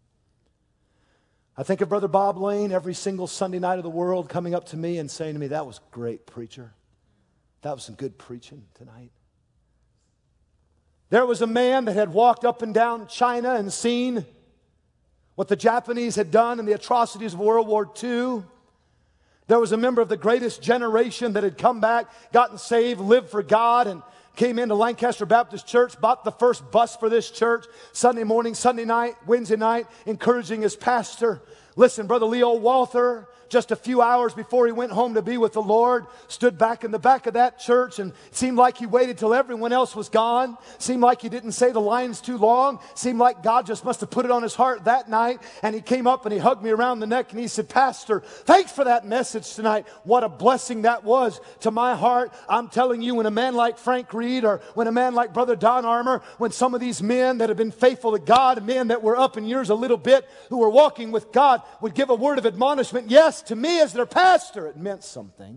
I think of Brother Bob Lane every single Sunday night of the world coming up to me and saying to me, "That was great, preacher. That was some good preaching tonight." There was a man that had walked up and down China and seen what the Japanese had done in the atrocities of World War II. There was a member of the greatest generation that had come back, gotten saved, lived for God, and came into Lancaster Baptist Church, bought the first bus for this church, Sunday morning, Sunday night, Wednesday night, encouraging his pastor. Listen, Brother Leo Walther, just a few hours before he went home to be with the Lord, stood back in the back of that church, and it seemed like he waited till everyone else was gone. Seemed like he didn't say the lines too long. Seemed like God just must have put it on his heart that night. And he came up and he hugged me around the neck and he said, "Pastor, thanks for that message tonight. What a blessing that was to my heart." I'm telling you, when a man like Frank Reed or when a man like Brother Don Armour, when some of these men that have been faithful to God, men that were up in years a little bit, who were walking with God, would give a word of admonishment, yes, to me as their pastor, it meant something.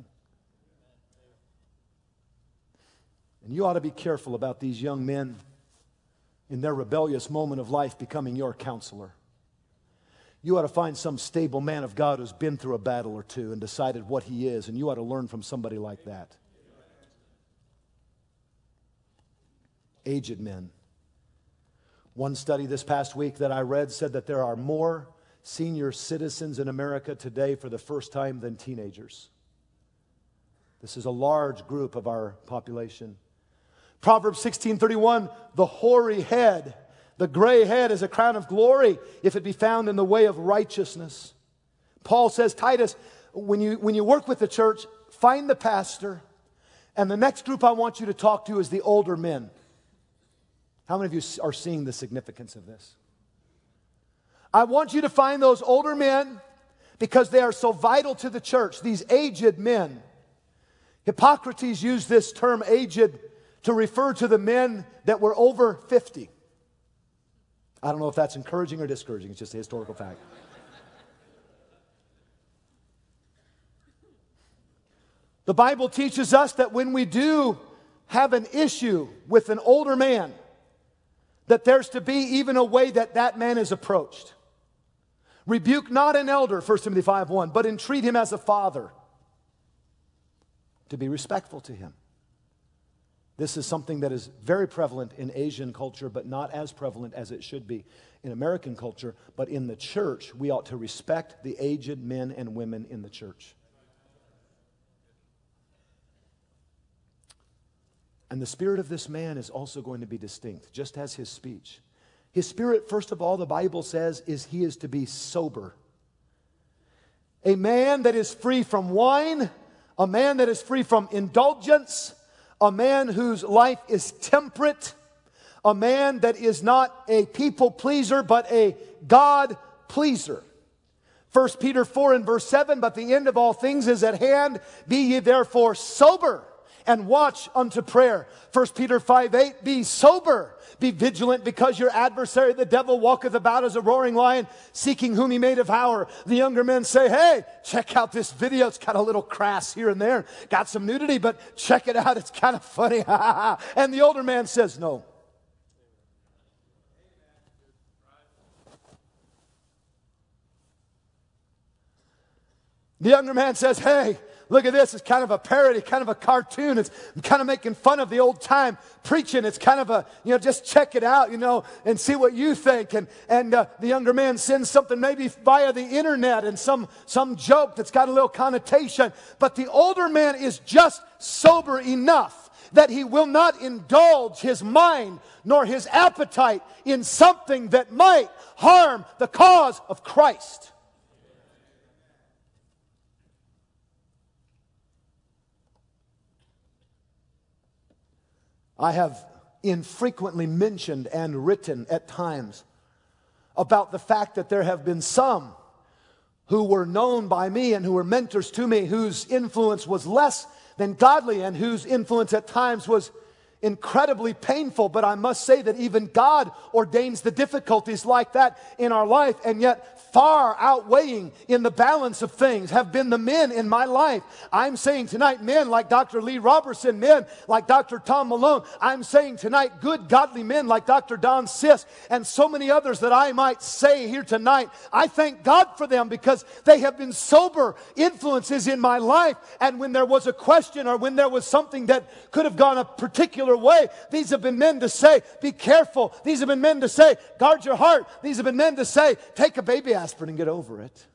And you ought to be careful about these young men in their rebellious moment of life becoming your counselor. You ought to find some stable man of God who's been through a battle or two and decided what he is, and you ought to learn from somebody like that. Aged men. One study this past week that I read said that there are more senior citizens in America today for the first time than teenagers. This is a large group of our population. Proverbs 16:31, the hoary head, the gray head is a crown of glory if it be found in the way of righteousness. Paul says, Titus, when you work with the church, find the pastor, and the next group I want you to talk to is the older men. How many of you are seeing the significance of this? I want you to find those older men because they are so vital to the church, these aged men. Hippocrates used this term aged to refer to the men that were over 50. I don't know if that's encouraging or discouraging. It's just a historical fact. The Bible teaches us that when we do have an issue with an older man, that there's to be even a way that that man is approached. Rebuke not an elder, 1 Timothy 5:1, but entreat him as a father, to be respectful to him. This is something that is very prevalent in Asian culture, but not as prevalent as it should be in American culture. But in the church, we ought to respect the aged men and women in the church. And the spirit of this man is also going to be distinct, just as his speech. His spirit, first of all, the Bible says, is he is to be sober. A man that is free from wine, a man that is free from indulgence, a man whose life is temperate, a man that is not a people pleaser, but a God pleaser. 1 Peter 4 and verse 7, but the end of all things is at hand. Be ye therefore sober and watch unto prayer. 1 Peter 5:8, be sober, be vigilant, because your adversary the devil walketh about as a roaring lion, seeking whom he may devour. The younger men say, hey, check out this video. It's got a little crass here and there. Got some nudity, but check it out. It's kind of funny. And the older man says, no. The younger man says, hey, look at this. It's kind of a parody, kind of a cartoon. It's kind of making fun of the old time preaching. It's kind of a, just check it out, and see what you think. And the younger man sends something maybe via the internet and some joke that's got a little connotation. But the older man is just sober enough that he will not indulge his mind nor his appetite in something that might harm the cause of Christ. I have infrequently mentioned and written at times about the fact that there have been some who were known by me and who were mentors to me, whose influence was less than godly and whose influence at times was incredibly painful. But I must say that even God ordains the difficulties like that in our life, and yet far outweighing in the balance of things have been the men in my life. I'm saying tonight, men like Dr. Lee Robertson, men like Dr. Tom Malone. I'm saying tonight, good godly men like Dr. Don Sisk, and so many others that I might say here tonight. I thank God for them because they have been sober influences in my life. And when there was a question or when there was something that could have gone a particular way, these have been men to say, be careful. These have been men to say, guard your heart. These have been men to say, take a baby aspirin and get over it.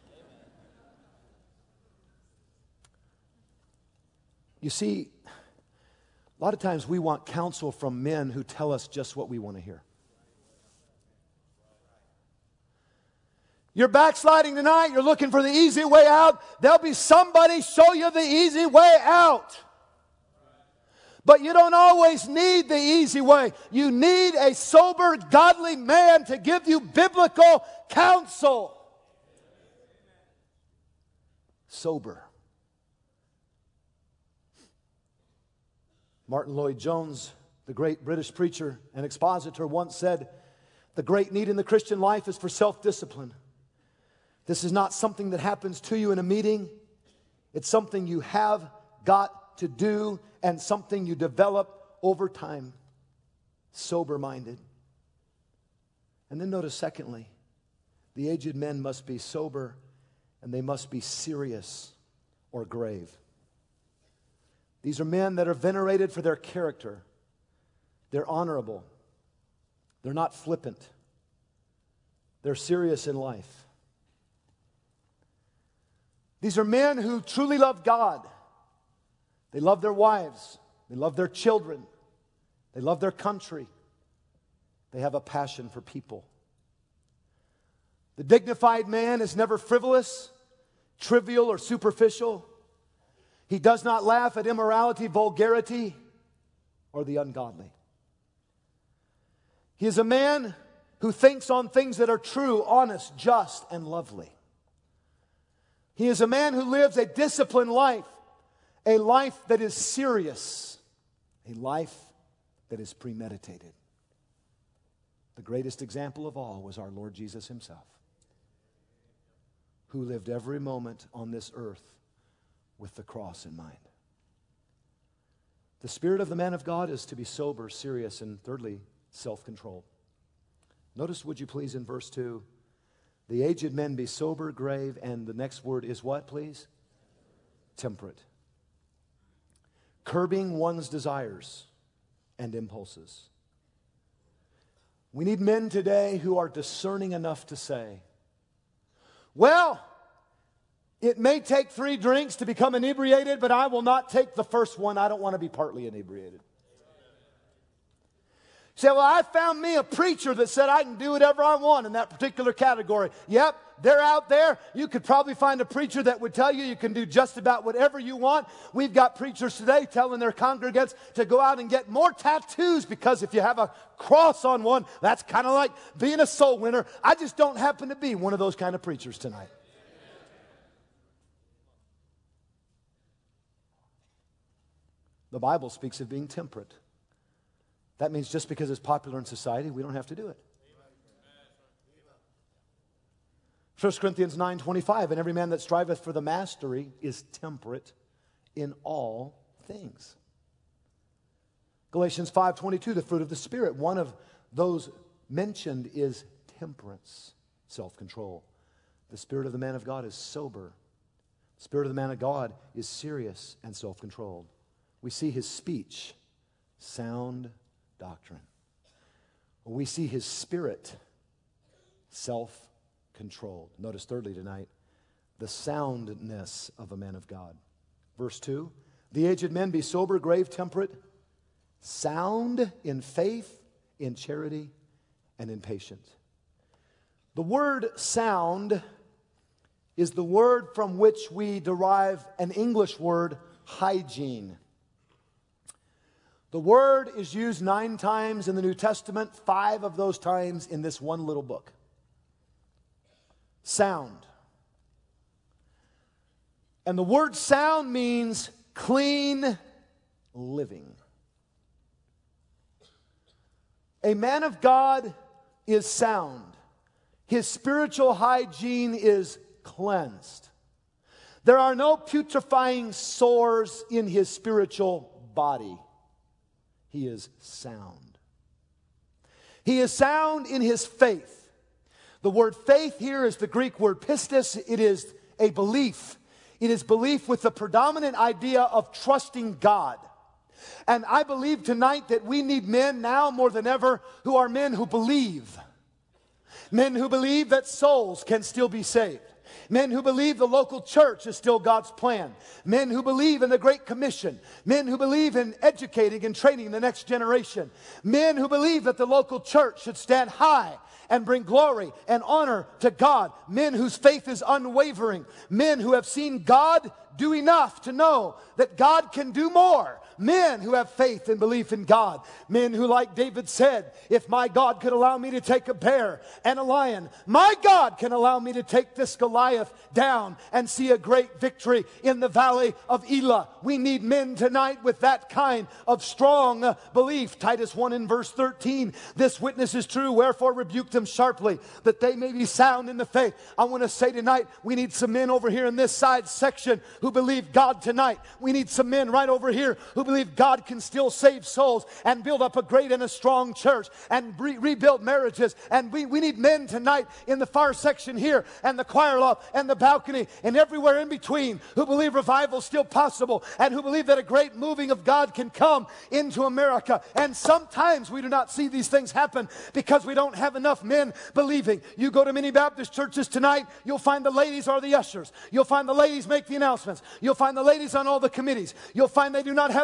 You see, a lot of times we want counsel from men who tell us just what we want to hear. You're backsliding tonight. You're looking for the easy way out. There'll be somebody show you the easy way out. But you don't always need the easy way. You need a sober, godly man to give you biblical counsel. Sober. Martin Lloyd-Jones, the great British preacher and expositor, once said, the great need in the Christian life is for self-discipline. This is not something that happens to you in a meeting. It's something you have got to do and something you develop over time. Sober-minded. And then notice, secondly, the aged men must be sober and they must be serious or grave. These are men that are venerated for their character. They're honorable. They're not flippant. They're serious in life. These are men who truly love God. They love their wives. They love their children. They love their country. They have a passion for people. The dignified man is never frivolous, trivial, or superficial. He does not laugh at immorality, vulgarity, or the ungodly. He is a man who thinks on things that are true, honest, just, and lovely. He is a man who lives a disciplined life, a life that is serious, a life that is premeditated. The greatest example of all was our Lord Jesus himself, who lived every moment on this earth with the cross in mind. The spirit of the man of God is to be sober, serious, and thirdly, self-controlled. Notice, would you please, in verse 2, the aged men be sober, grave, and the next word is what, please? Temperate. Curbing one's desires and impulses. We need men today who are discerning enough to say, well, it may take 3 drinks to become inebriated, but I will not take the first one. I don't want to be partly inebriated. You say, well, I found me a preacher that said I can do whatever I want in that particular category. Yep, they're out there. You could probably find a preacher that would tell you can do just about whatever you want. We've got preachers today telling their congregants to go out and get more tattoos because if you have a cross on one, that's kind of like being a soul winner. I just don't happen to be one of those kind of preachers tonight. The Bible speaks of being temperate. That means just because it's popular in society, we don't have to do it. 1 Corinthians 9:25, and every man that striveth for the mastery is temperate in all things. Galatians 5:22, the fruit of the Spirit. One of those mentioned is temperance, self-control. The spirit of the man of God is sober. The spirit of the man of God is serious and self-controlled. We see his speech, sound doctrine. We see his spirit, self-controlled. Notice thirdly tonight, the soundness of a man of God. Verse 2, the aged men be sober, grave, temperate, sound in faith, in charity, and in patience. The word sound is the word from which we derive an English word, hygiene. The word is used 9 times in the New Testament, 5 of those times in this one little book. Sound. And the word sound means clean living. A man of God is sound. His spiritual hygiene is cleansed. There are no putrefying sores in his spiritual body. He is sound. He is sound in his faith. The word faith here is the Greek word pistis. It is a belief. It is belief with the predominant idea of trusting God. And I believe tonight that we need men now more than ever who are men who believe. Men who believe that souls can still be saved. Men who believe the local church is still God's plan. Men who believe in the Great Commission. Men who believe in educating and training the next generation. Men who believe that the local church should stand high and bring glory and honor to God. Men whose faith is unwavering. Men who have seen God do enough to know that God can do more. Men who have faith and belief in God. Men who, like David said, if my God could allow me to take a bear and a lion, my God can allow me to take this Goliath down and see a great victory in the valley of Elah. We need men tonight with that kind of strong belief. Titus 1 in verse 13, this witness is true, wherefore rebuke them sharply, that they may be sound in the faith. I want to say tonight, we need some men over here in this side section who believe God tonight. We need some men right over here who believe God can still save souls and build up a great and a strong church and rebuild marriages. And we need men tonight in the far section here and the choir loft and the balcony and everywhere in between who believe revival is still possible and who believe that a great moving of God can come into America. And sometimes we do not see these things happen because we don't have enough men believing. You go to many Baptist churches tonight, you'll find the ladies are the ushers. You'll find the ladies make the announcements. You'll find the ladies on all the committees. You'll find they do not have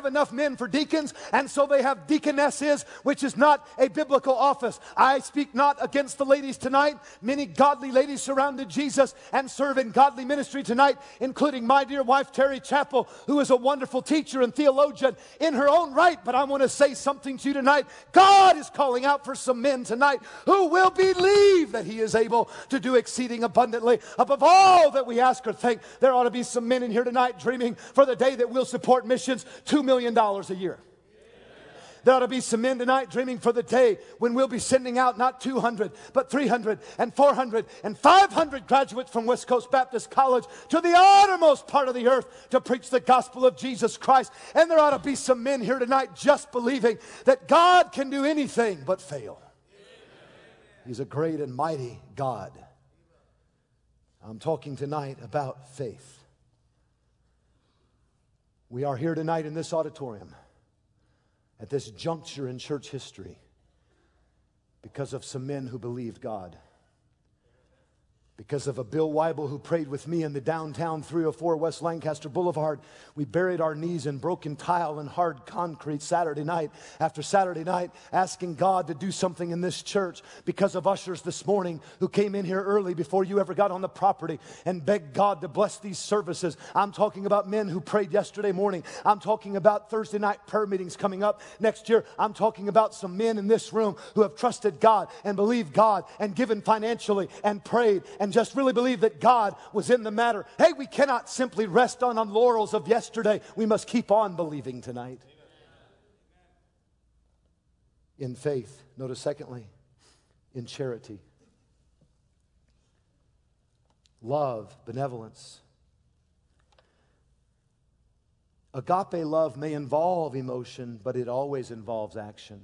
enough men for deacons, and so they have deaconesses, which is not a biblical office. I speak not against the ladies tonight. Many godly ladies surrounded Jesus and serve in godly ministry tonight, including my dear wife, Terry Chappell, who is a wonderful teacher and theologian in her own right. But I want to say something to you tonight. God is calling out for some men tonight who will believe that He is able to do exceeding abundantly above all that we ask or think. There ought to be some men in here tonight dreaming for the day that we'll support missions $2 million a year. There ought to be some men tonight dreaming for the day when we'll be sending out not 200, but 300 and 400 and 500 graduates from West Coast Baptist College to the uttermost part of the earth to preach the gospel of Jesus Christ. And there ought to be some men here tonight just believing that God can do anything but fail. He's a great and mighty God. I'm talking tonight about faith. We are here tonight in this auditorium at this juncture in church history because of some men who believed God. Because of a Bill Weibel who prayed with me in the downtown 304 West Lancaster Boulevard. We buried our knees in broken tile and hard concrete Saturday night after Saturday night, asking God to do something in this church. Because of ushers this morning who came in here early before you ever got on the property and begged God to bless these services. I'm talking about men who prayed yesterday morning. I'm talking about Thursday night prayer meetings coming up next year. I'm talking about some men in this room who have trusted God and believed God and given financially and prayed and just really believe that God was in the matter. Hey, we cannot simply rest on laurels of yesterday. We must keep on believing tonight. In faith. Notice secondly, in charity. Love, benevolence. Agape love may involve emotion, but it always involves action.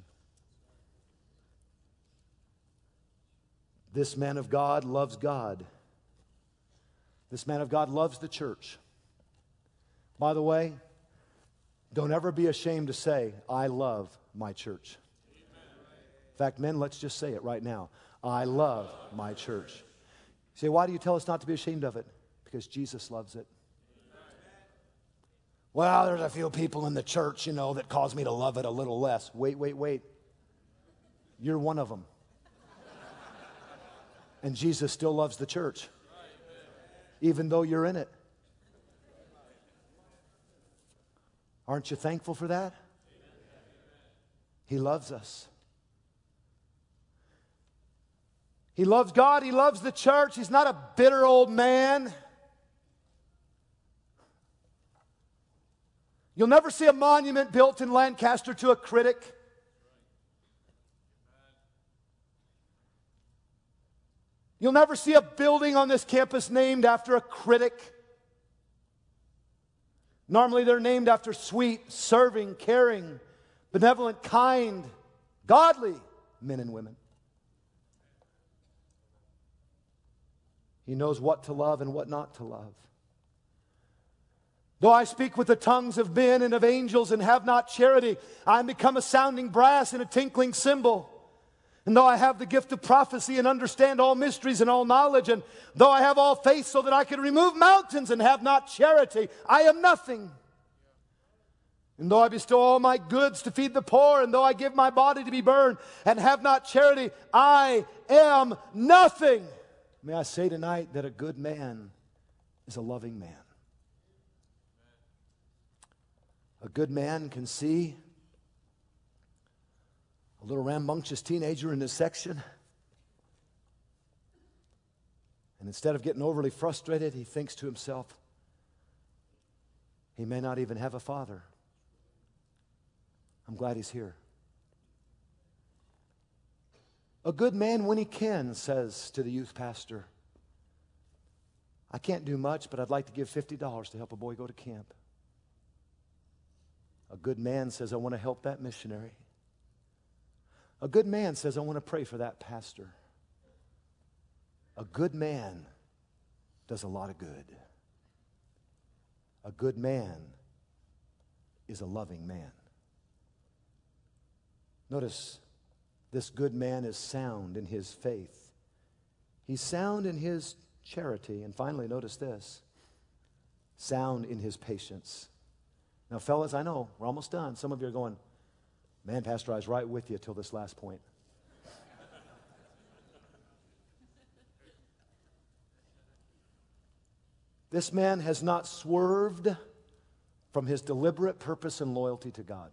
This man of God loves God. This man of God loves the church. By the way, don't ever be ashamed to say, I love my church. In fact, men, let's just say it right now. I love my church. You say, why do you tell us not to be ashamed of it? Because Jesus loves it. Well, there's a few people in the church, that cause me to love it a little less. Wait. You're one of them. And Jesus still loves the church, even though you're in it. Aren't you thankful for that? He loves us. He loves God. He loves the church. He's not a bitter old man. You'll never see a monument built in Lancaster to a critic. You'll never see a building on this campus named after a critic. Normally they're named after sweet, serving, caring, benevolent, kind, godly men and women. He knows what to love and what not to love. Though I speak with the tongues of men and of angels and have not charity, I am become a sounding brass and a tinkling cymbal. And though I have the gift of prophecy and understand all mysteries and all knowledge, and though I have all faith so that I can remove mountains and have not charity, I am nothing. And though I bestow all my goods to feed the poor, and though I give my body to be burned and have not charity, I am nothing. May I say tonight that a good man is a loving man. A good man can see a little rambunctious teenager in this section, and instead of getting overly frustrated, he thinks to himself, he may not even have a father. I'm glad he's here. A good man, when he can, says to the youth pastor, I can't do much, but I'd like to give $50 to help a boy go to camp. A good man says, I want to help that missionary. A good man says, I want to pray for that pastor. A good man does a lot of good. A good man is a loving man. Notice, this good man is sound in his faith. He's sound in his charity. And finally, notice this, sound in his patience. Now, fellas, I know, we're almost done. Some of you are going, man, Pastor, I was right with you till this last point. This man has not swerved from his deliberate purpose and loyalty to God.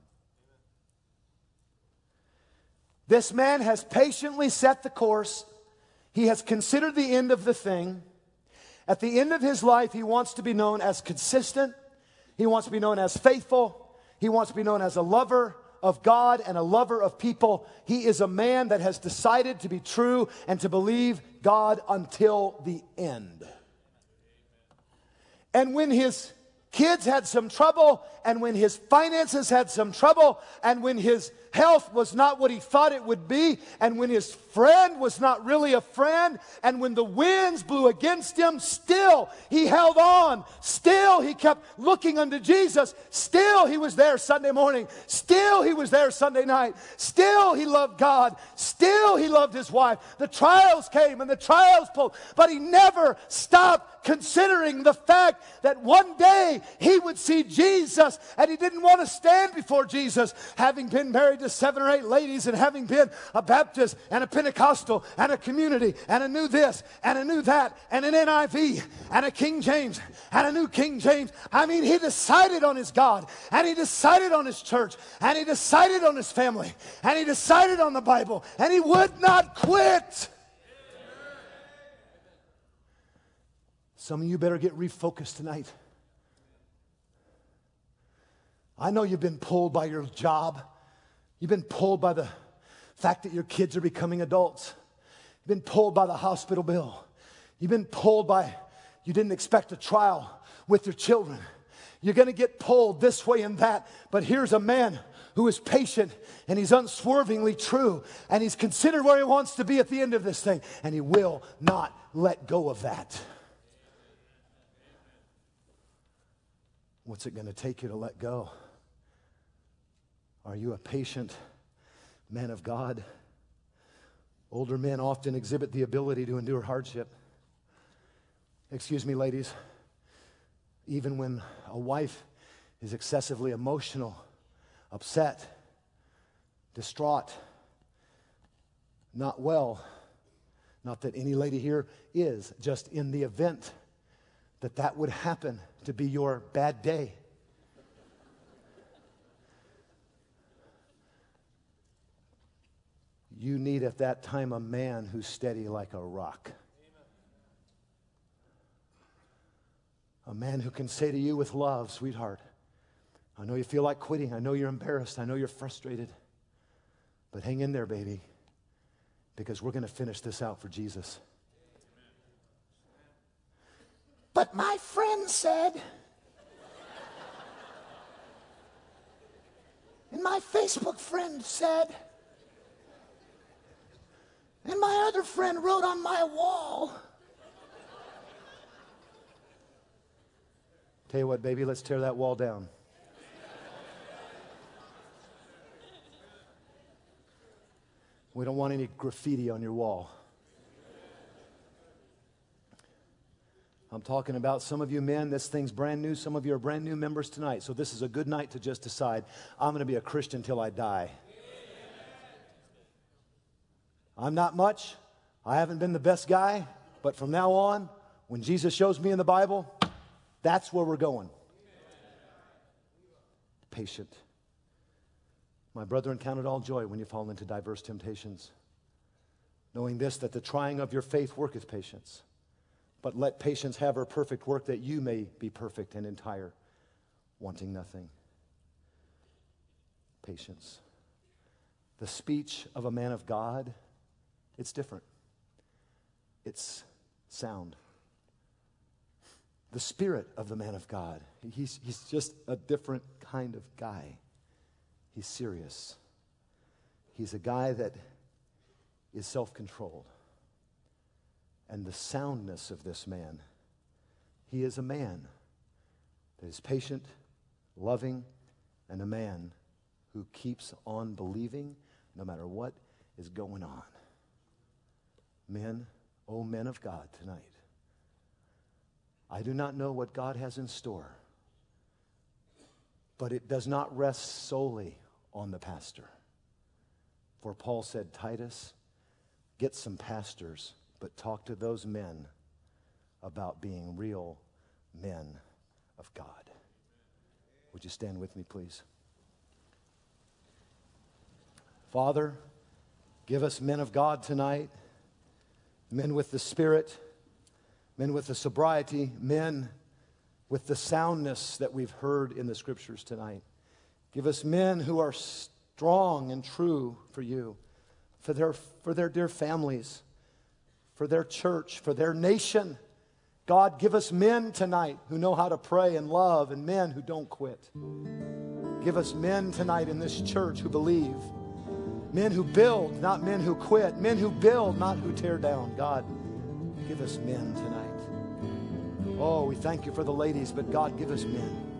This man has patiently set the course. He has considered the end of the thing. At the end of his life, he wants to be known as consistent. He wants to be known as faithful. He wants to be known as a lover of God and a lover of people. He is a man that has decided to be true and to believe God until the end. And when his kids had some trouble, and when his finances had some trouble, and when his health was not what he thought it would be, and when his friend was not really a friend, and when the winds blew against him, still he held on. Still he kept looking unto Jesus. Still he was there Sunday morning. Still he was there Sunday night. Still he loved God. Still he loved his wife. The trials came and the trials pulled, but he never stopped considering the fact that one day he would see Jesus, and he didn't want to stand before Jesus, having been married to 7 or 8 ladies and having been a Baptist and a Pentecostal and a community and a new this and a new that and an NIV and a King James and a new King James. I mean, he decided on his God, and he decided on his church, and he decided on his family, and he decided on the Bible, and he would not quit. Some of you better get refocused tonight. I know you've been pulled by your job. You've been pulled by the fact that your kids are becoming adults. You've been pulled by the hospital bill. You've been pulled by, you didn't expect a trial with your children. You're going to get pulled this way and that. But here's a man who is patient, and he's unswervingly true, and he's considered where he wants to be at the end of this thing, and he will not let go of that. What's it going to take you to let go? Are you a patient man of God? Older men often exhibit the ability to endure hardship. Excuse me, ladies. Even when a wife is excessively emotional, upset, distraught, not well, not that any lady here is, just in the event that that would happen to be your bad day. You need at that time a man who's steady like a rock. A man who can say to you with love, sweetheart, I know you feel like quitting. I know you're embarrassed. I know you're frustrated. But hang in there, baby, because we're going to finish this out for Jesus. But my friend said, and my Facebook friend said, and my other friend wrote on my wall. Tell you what, baby, let's tear that wall down. We don't want any graffiti on your wall. I'm talking about some of you men, this thing's brand new. Some of you are brand new members tonight. So this is a good night to just decide, I'm going to be a Christian till I die. I'm not much. I haven't been the best guy. But from now on, when Jesus shows me in the Bible, that's where we're going. Patient. My brethren, count it all joy when you fall into diverse temptations, knowing this, that the trying of your faith worketh patience. But let patience have her perfect work, that you may be perfect and entire, wanting nothing. Patience. The speech of a man of God, it's different. It's sound. The spirit of the man of God, he's just a different kind of guy. He's serious. He's a guy that is self-controlled. And the soundness of this man, he is a man that is patient, loving, and a man who keeps on believing no matter what is going on. Men, oh men of God tonight, I do not know what God has in store, But it does not rest solely on the pastor. For Paul said, Titus, get some pastors, but talk to those men about being real men of God. Would you stand with me, please? Father, give us men of God tonight, men with the Spirit, men with the sobriety, men with the soundness that we've heard in the Scriptures tonight. Give us men who are strong and true for you, for their dear families, for their church, for their nation. God, give us men tonight who know how to pray and love, and men who don't quit. Give us men tonight in this church who believe. Men who build, not men who quit. Men who build, not who tear down. God, give us men tonight. Oh, we thank you for the ladies, but God, give us men.